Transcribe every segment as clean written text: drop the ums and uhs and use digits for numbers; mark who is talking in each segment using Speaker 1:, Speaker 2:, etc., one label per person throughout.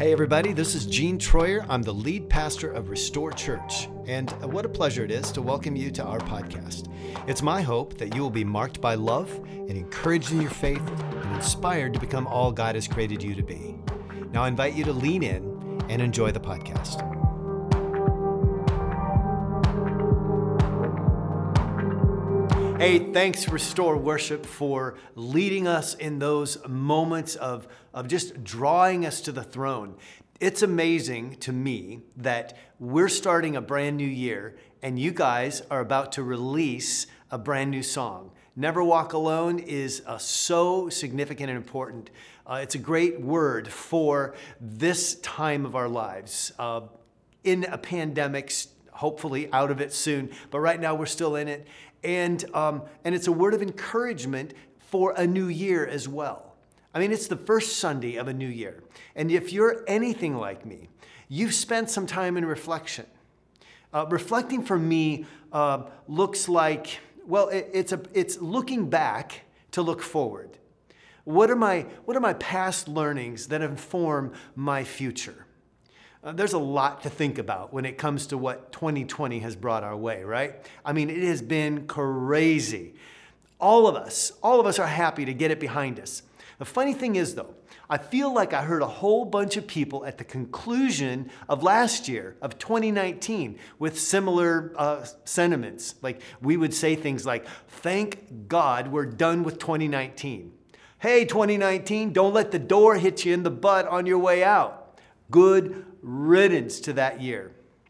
Speaker 1: Hey everybody, this is Gene Troyer. I'm the lead pastor of Restore Church, and what a pleasure it is to welcome you to our podcast. It's my hope that you will be marked by love and encouraged in your faith and inspired to become all God has created you to be. Now I invite you to lean in and enjoy the podcast. Hey, thanks Restore Worship for leading us in those moments of just drawing us to the throne. It's amazing to me that we're starting a brand new year and you guys are about to release a brand new song. Never Walk Alone is so significant and important. It's a great word for this time of our lives. In a pandemic, hopefully out of it soon, but right now we're still in it. And it's a word of encouragement for a new year as well. I mean, it's the first Sunday of a new year. And if you're anything like me, you've spent some time in reflection. Reflecting for me looks like, well, it's looking back to look forward. What are my past learnings that inform my future? There's a lot to think about when it comes to what 2020 has brought our way, right? I mean, it has been crazy. All of us are happy to get it behind us. The funny thing is, though, I feel like I heard a whole bunch of people at the conclusion of last year, of 2019, with similar sentiments. Like we would say things like, thank God we're done with 2019. Hey, 2019, don't let the door hit you in the butt on your way out. Good riddance to that year.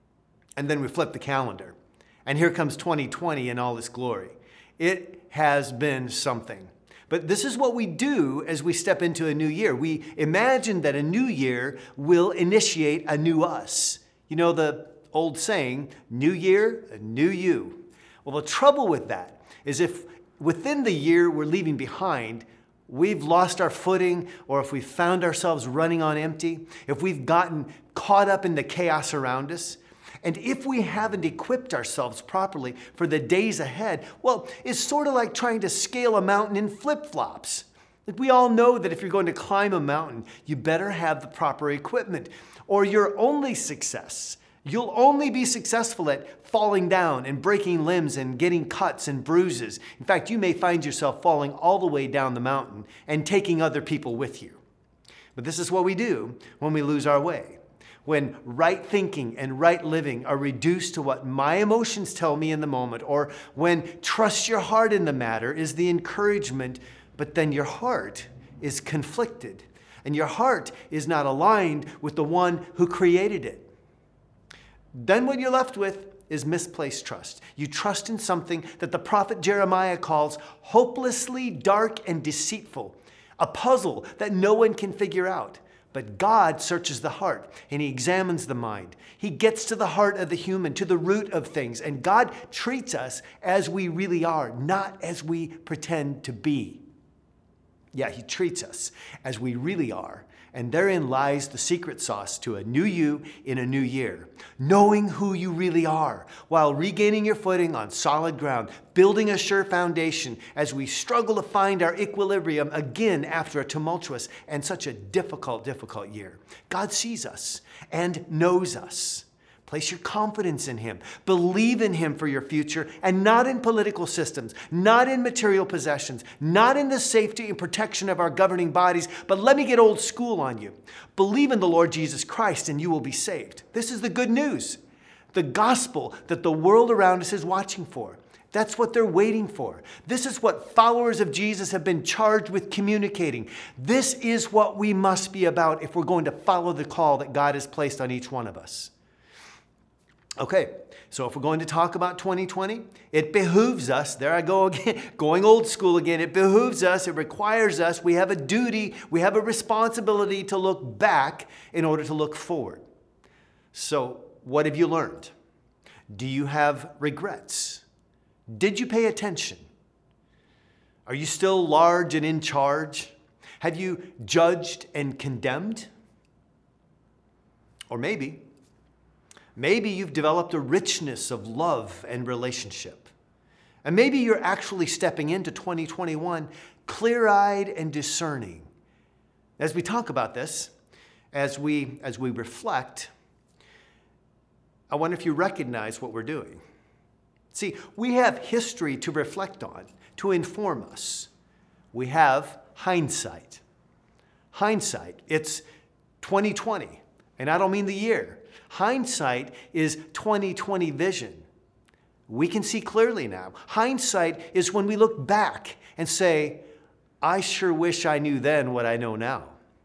Speaker 1: And then we flip the calendar. And here comes 2020 in all its glory. It has been something. But this is what we do as we step into a new year. We imagine that a new year will initiate a new us. You know the old saying, new year, a new you. Well, the trouble with that is if within the year we're leaving behind, we've lost our footing, or if we've found ourselves running on empty, if we've gotten caught up in the chaos around us, and if we haven't equipped ourselves properly for the days ahead, well, it's sort of like trying to scale a mountain in flip-flops. Like we all know that if you're going to climb a mountain, you better have the proper equipment, or you'll only be successful at falling down and breaking limbs and getting cuts and bruises. In fact, you may find yourself falling all the way down the mountain and taking other people with you. But this is what we do when we lose our way. When right thinking and right living are reduced to what my emotions tell me in the moment, or when trust your heart in the matter is the encouragement, but then your heart is conflicted and your heart is not aligned with the one who created it. Then what you're left with is misplaced trust. You trust in something that the prophet Jeremiah calls hopelessly dark and deceitful, a puzzle that no one can figure out. But God searches the heart and he examines the mind. He gets to the heart of the human, to the root of things. And God treats us as we really are, not as we pretend to be. Yeah, he treats us as we really are. And therein lies the secret sauce to a new you in a new year. Knowing who you really are while regaining your footing on solid ground, building a sure foundation as we struggle to find our equilibrium again after a tumultuous and such a difficult year. God sees us and knows us. Place your confidence in him. Believe in him for your future and not in political systems, not in material possessions, not in the safety and protection of our governing bodies. But let me get old school on you. Believe in the Lord Jesus Christ and you will be saved. This is the good news. The gospel that the world around us is watching for. That's what they're waiting for. This is what followers of Jesus have been charged with communicating. This is what we must be about if we're going to follow the call that God has placed on each one of us. Okay, so if we're going to talk about 2020, it behooves us, there I go again, going old school again, it behooves us, it requires us, we have a duty, we have a responsibility to look back in order to look forward. So what have you learned? Do you have regrets? Did you pay attention? Are you still large and in charge? Have you judged and condemned? Or maybe you've developed a richness of love and relationship. And maybe you're actually stepping into 2021 clear-eyed and discerning. As we talk about this, as we reflect, I wonder if you recognize what we're doing. See, we have history to reflect on, to inform us. We have hindsight. Hindsight, it's 2020, and I don't mean the year. Hindsight is 2020 vision. We can see clearly now. Hindsight is when we look back and say, I sure wish I knew then what I know now.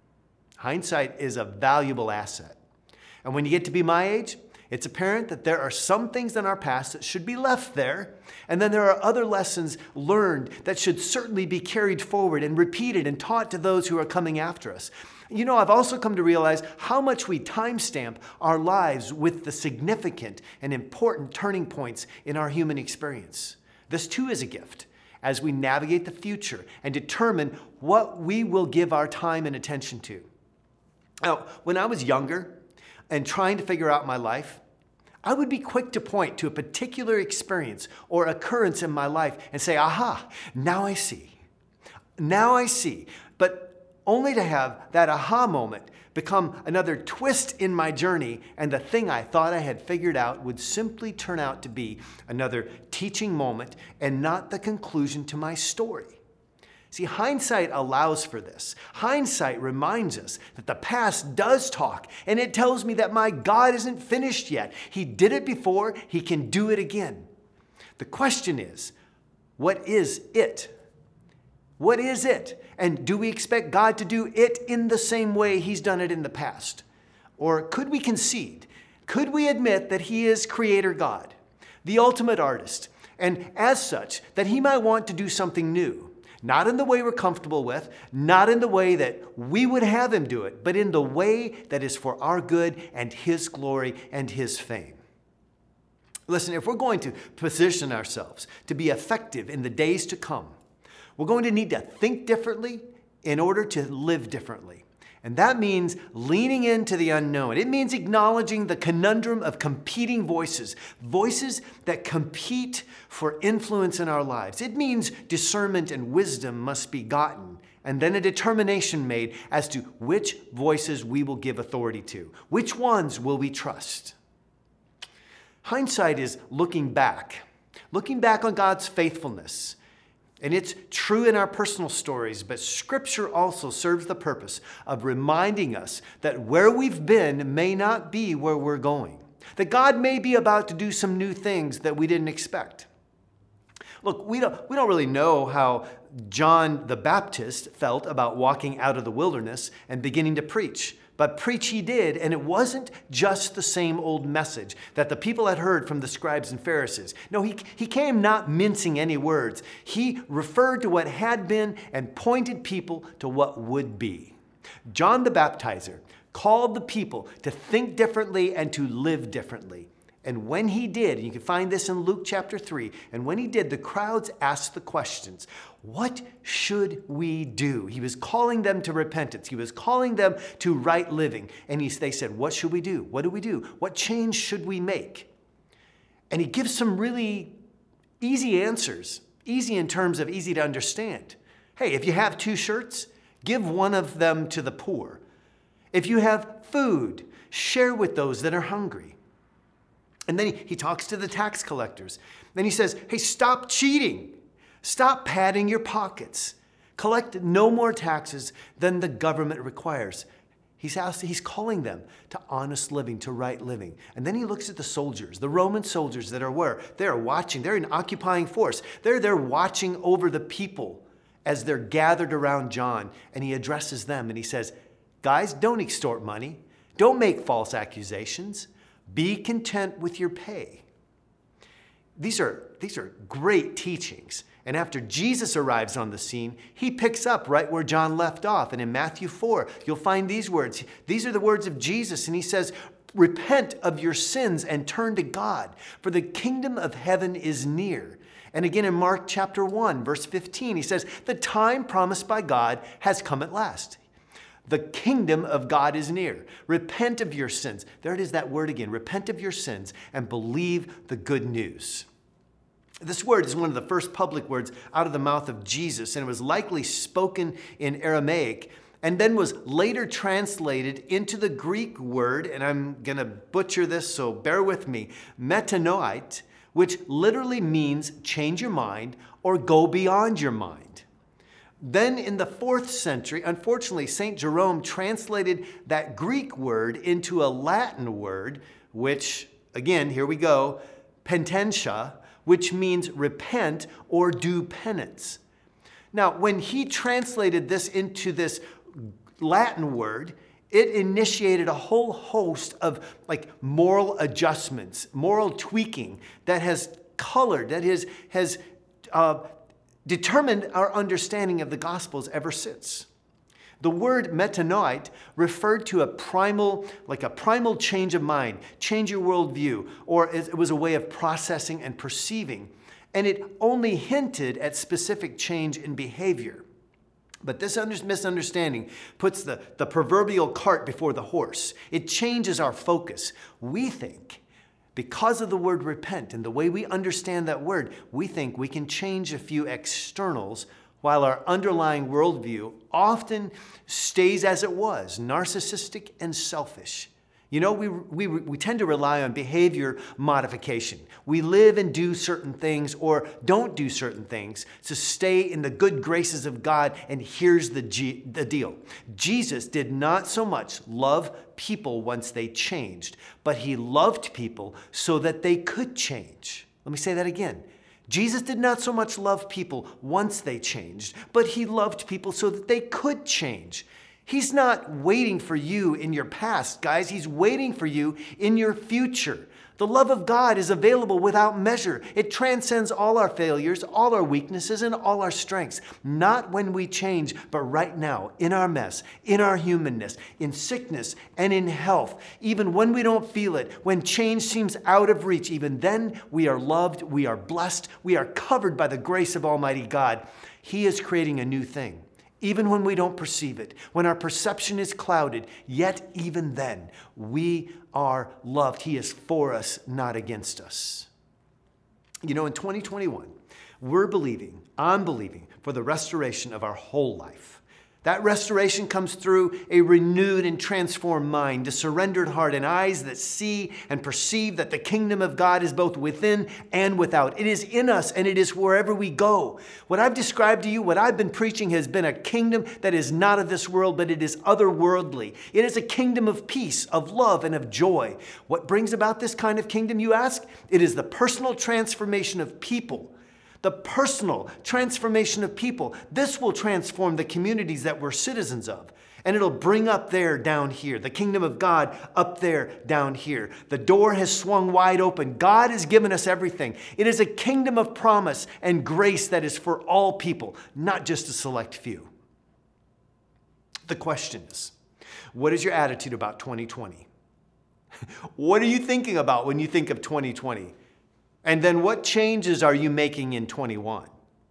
Speaker 1: Hindsight is a valuable asset. And when you get to be my age, it's apparent that there are some things in our past that should be left there, and then there are other lessons learned that should certainly be carried forward and repeated and taught to those who are coming after us. You know, I've also come to realize how much we timestamp our lives with the significant and important turning points in our human experience. This too is a gift as we navigate the future and determine what we will give our time and attention to. Now, when I was younger, and trying to figure out my life, I would be quick to point to a particular experience or occurrence in my life and say, aha, now I see. Now I see. But only to have that aha moment become another twist in my journey, and the thing I thought I had figured out would simply turn out to be another teaching moment and not the conclusion to my story. See, hindsight allows for this. Hindsight reminds us that the past does talk, and it tells me that my God isn't finished yet. He did it before, He can do it again. The question is, what is it? What is it? And do we expect God to do it in the same way He's done it in the past? Or could we concede? Could we admit that He is Creator God, the ultimate artist, and as such, that He might want to do something new? Not in the way we're comfortable with, not in the way that we would have Him do it, but in the way that is for our good and His glory and His fame. Listen, if we're going to position ourselves to be effective in the days to come, we're going to need to think differently in order to live differently. And that means leaning into the unknown. It means acknowledging the conundrum of competing voices, voices that compete for influence in our lives. It means discernment and wisdom must be gotten, and then a determination made as to which voices we will give authority to. Which ones will we trust? Hindsight is looking back on God's faithfulness. And it's true in our personal stories, but Scripture also serves the purpose of reminding us that where we've been may not be where we're going. That God may be about to do some new things that we didn't expect. Look, we don't really know how John the Baptist felt about walking out of the wilderness and beginning to preach. But preach he did, and it wasn't just the same old message that the people had heard from the scribes and Pharisees. No, he came not mincing any words. He referred to what had been and pointed people to what would be. John the Baptizer called the people to think differently and to live differently. And when he did, and you can find this in Luke chapter 3, and when he did, the crowds asked the questions, what should we do? He was calling them to repentance. He was calling them to right living. And they said, what should we do? What do we do? What change should we make? And he gives some really easy answers, easy in terms of easy to understand. Hey, if you have 2 shirts, give one of them to the poor. If you have food, share with those that are hungry. And then he talks to the tax collectors. Then he says, hey, stop cheating. Stop padding your pockets. Collect no more taxes than the government requires. He's calling them to honest living, to right living. And then he looks at the soldiers, the Roman soldiers that are where? They're watching. They're an occupying force. They're there watching over the people as they're gathered around John. And he addresses them and he says, guys, don't extort money. Don't make false accusations. Be content with your pay. These are great teachings. And after Jesus arrives on the scene, he picks up right where John left off. And in Matthew 4, you'll find these words. These are the words of Jesus. And he says, repent of your sins and turn to God, for the kingdom of heaven is near. And again in Mark chapter 1, verse 15, he says, the time promised by God has come at last. The kingdom of God is near. Repent of your sins. There it is, that word again. Repent of your sins and believe the good news. This word is one of the first public words out of the mouth of Jesus, and it was likely spoken in Aramaic. and then was later translated into the Greek word, and I'm going to butcher this, so bear with me, metanoite, which literally means change your mind or go beyond your mind. Then in the 4th century, unfortunately, St. Jerome translated that Greek word into a Latin word, which, again, here we go, penitentia, which means repent or do penance. Now, when he translated this into this Latin word, it initiated a whole host of moral adjustments, moral tweaking that has colored, that has determined our understanding of the Gospels ever since. The word metanoite referred to a primal change of mind, change your worldview, or it was a way of processing and perceiving. And it only hinted at specific change in behavior. But this misunderstanding puts the proverbial cart before the horse. It changes our focus. We think, because of the word repent and the way we understand that word, we think we can change a few externals while our underlying worldview often stays as it was, narcissistic and selfish. You know, we tend to rely on behavior modification. We live and do certain things or don't do certain things to stay in the good graces of God, and here's the deal. Jesus did not so much love people once they changed, but he loved people so that they could change. Let me say that again. Jesus did not so much love people once they changed, but he loved people so that they could change. He's not waiting for you in your past, guys. He's waiting for you in your future. The love of God is available without measure. It transcends all our failures, all our weaknesses, and all our strengths. Not when we change, but right now, in our mess, in our humanness, in sickness, and in health. Even when we don't feel it, when change seems out of reach, even then we are loved, we are blessed, we are covered by the grace of Almighty God. He is creating a new thing. Even when we don't perceive it, when our perception is clouded, yet even then, we are loved. He is for us, not against us. You know, in 2021, I'm believing for the restoration of our whole life. That restoration comes through a renewed and transformed mind, a surrendered heart, and eyes that see and perceive that the kingdom of God is both within and without. It is in us and it is wherever we go. What I've described to you, what I've been preaching, has been a kingdom that is not of this world, but it is otherworldly. It is a kingdom of peace, of love, and of joy. What brings about this kind of kingdom, you ask? It is the personal transformation of people. The personal transformation of people. This will transform the communities that we're citizens of. And it'll bring up there, down here. The kingdom of God up there, down here. The door has swung wide open. God has given us everything. It is a kingdom of promise and grace that is for all people, not just a select few. The question is, what is your attitude about 2020? What are you thinking about when you think of 2020? And then what changes are you making in 21?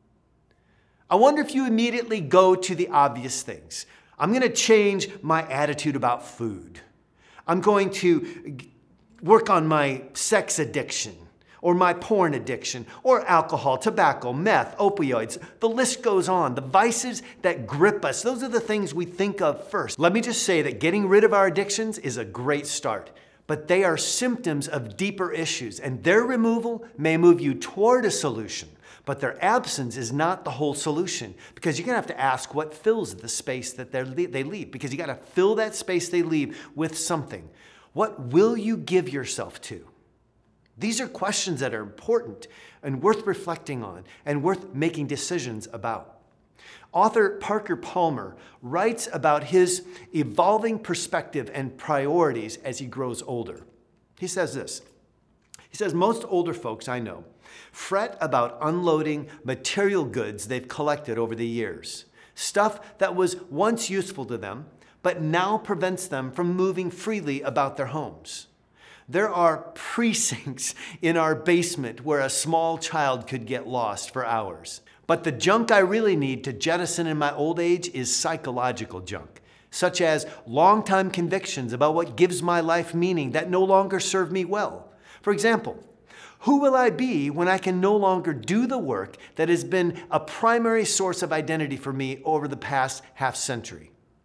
Speaker 1: I wonder if you immediately go to the obvious things. I'm going to change my attitude about food. I'm going to work on my sex addiction or my porn addiction or alcohol, tobacco, meth, opioids. The list goes on. The vices that grip us, those are the things we think of first. Let me just say that getting rid of our addictions is a great start. But they are symptoms of deeper issues, and their removal may move you toward a solution, but their absence is not the whole solution, because you're going to have to ask what fills the space that they leave, because you got to fill that space they leave with something. What will you give yourself to? These are questions that are important and worth reflecting on and worth making decisions about. Author Parker Palmer writes about his evolving perspective and priorities as he grows older. He says this. He says, most older folks I know fret about unloading material goods they've collected over the years. Stuff that was once useful to them, but now prevents them from moving freely about their homes. There are precincts in our basement where a small child could get lost for hours. But the junk I really need to jettison in my old age is psychological junk, such as long-time convictions about what gives my life meaning that no longer serve me well. For example, who will I be when I can no longer do the work that has been a primary source of identity for me over the past half century?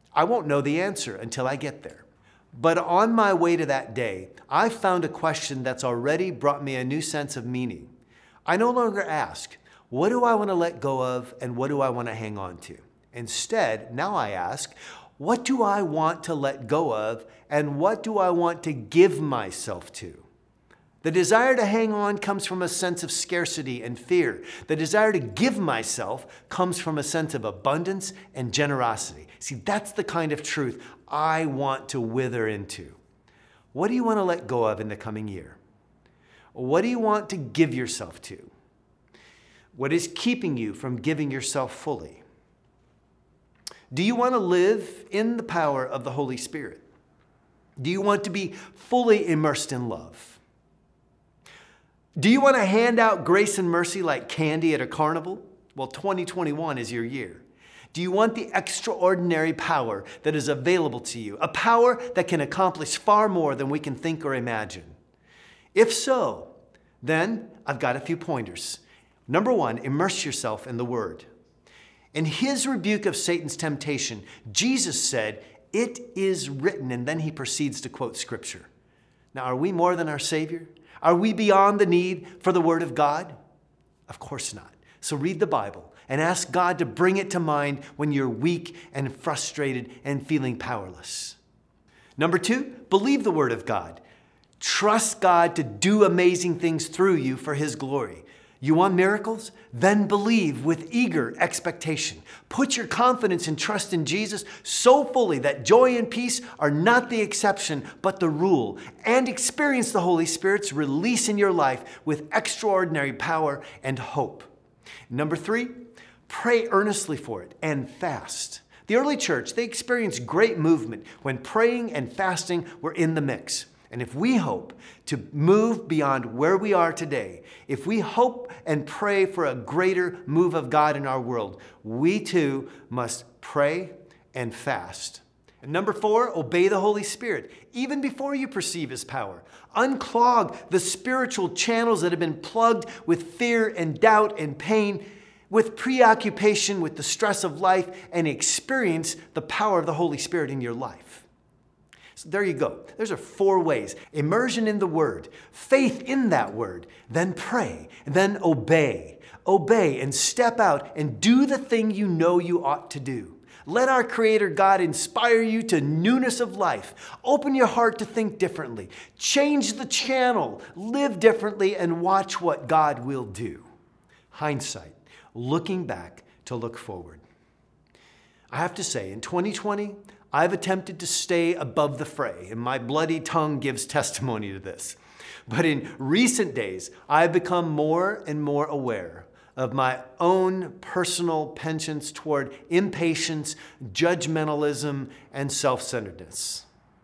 Speaker 1: I won't know the answer until I get there. But on my way to that day, I found a question that's already brought me a new sense of meaning. I no longer ask, what do I want to let go of and what do I want to hang on to? Instead, now I ask, what do I want to let go of and what do I want to give myself to? The desire to hang on comes from a sense of scarcity and fear. The desire to give myself comes from a sense of abundance and generosity. See, that's the kind of truth I want to wither into. What do you want to let go of in the coming year? What do you want to give yourself to? What is keeping you from giving yourself fully? Do you want to live in the power of the Holy Spirit? Do you want to be fully immersed in love? Do you want to hand out grace and mercy like candy at a carnival? Well, 2021 is your year. Do you want the extraordinary power that is available to you? A power that can accomplish far more than we can think or imagine? If so, then I've got a few pointers. Number one, immerse yourself in the Word. In his rebuke of Satan's temptation, Jesus said, "It is written," and then he proceeds to quote Scripture. Now, are we more than our Savior? Are we beyond the need for the Word of God? Of course not. So read the Bible and ask God to bring it to mind when you're weak and frustrated and feeling powerless. Number two, believe the Word of God. Trust God to do amazing things through you for His glory. You want miracles? Then believe with eager expectation. Put your confidence and trust in Jesus so fully that joy and peace are not the exception, but the rule. And experience the Holy Spirit's release in your life with extraordinary power and hope. Number three, pray earnestly for it and fast. The early church, they experienced great movement when praying and fasting were in the mix. And if we hope to move beyond where we are today, if we hope and pray for a greater move of God in our world, we too must pray and fast. And number four, obey the Holy Spirit, even before you perceive His power. Unclog the spiritual channels that have been plugged with fear and doubt and pain, with preoccupation with the stress of life, and experience the power of the Holy Spirit in your life. So there you go. Those are 4 ways. Immersion in the Word, faith in that Word, then pray, and then obey. Obey and step out and do the thing you know you ought to do. Let our Creator God inspire you to newness of life. Open your heart to think differently. Change the channel, live differently, and watch what God will do. Hindsight, looking back to look forward. I have to say, in 2020, I've attempted to stay above the fray, and my bloody tongue gives testimony to this. But in recent days, I've become more and more aware of my own personal penchants toward impatience, judgmentalism, and self-centeredness.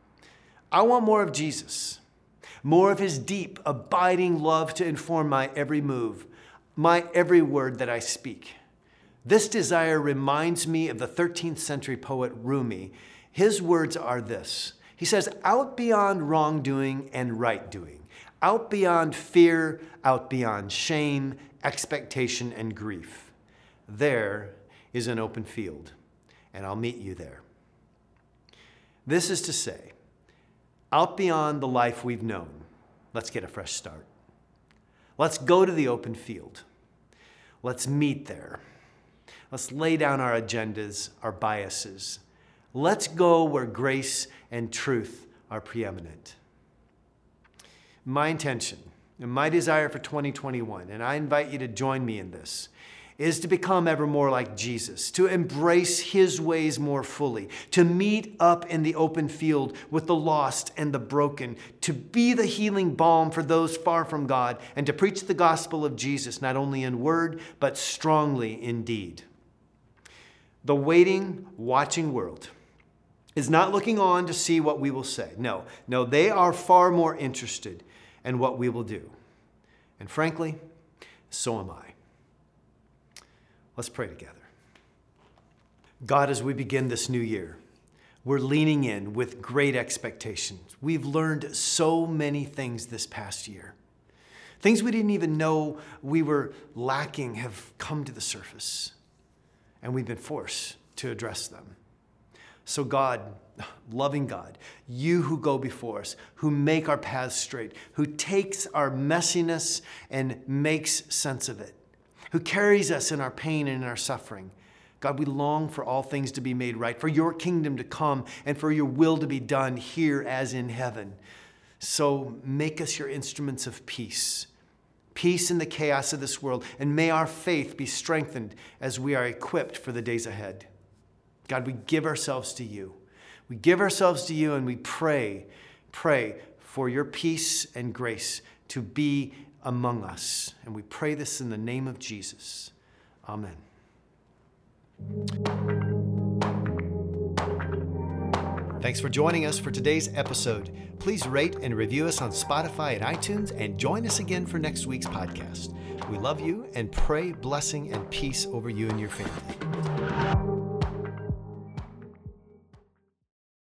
Speaker 1: I want more of Jesus, more of His deep, abiding love to inform my every move, my every word that I speak. This desire reminds me of the 13th century poet Rumi. His words are this. He says, out beyond wrongdoing and right doing, out beyond fear, out beyond shame, expectation, and grief, there is an open field, and I'll meet you there. This is to say, out beyond the life we've known, let's get a fresh start. Let's go to the open field. Let's meet there. Let's lay down our agendas, our biases. Let's go where grace and truth are preeminent. My intention and my desire for 2021, and I invite you to join me in this, is to become ever more like Jesus, to embrace His ways more fully, to meet up in the open field with the lost and the broken, to be the healing balm for those far from God, and to preach the gospel of Jesus, not only in word, but strongly in deed. The waiting, watching world is not looking on to see what we will say. No, they are far more interested in what we will do. And frankly, so am I. Let's pray together. God, as we begin this new year, we're leaning in with great expectations. We've learned so many things this past year. Things we didn't even know we were lacking have come to the surface, and we've been forced to address them. So God, loving God, you who go before us, who make our paths straight, who takes our messiness and makes sense of it, who carries us in our pain and in our suffering. God, we long for all things to be made right, for your kingdom to come, and for your will to be done here as in heaven. So make us your instruments of peace. Peace in the chaos of this world, and may our faith be strengthened as we are equipped for the days ahead. God, we give ourselves to you. We give ourselves to you, and we pray for your peace and grace to be among us. And we pray this in the name of Jesus. Amen. Thanks for joining us for today's episode. Please rate and review us on Spotify and iTunes, and join us again for next week's podcast. We love you and pray blessing and peace over you and your family.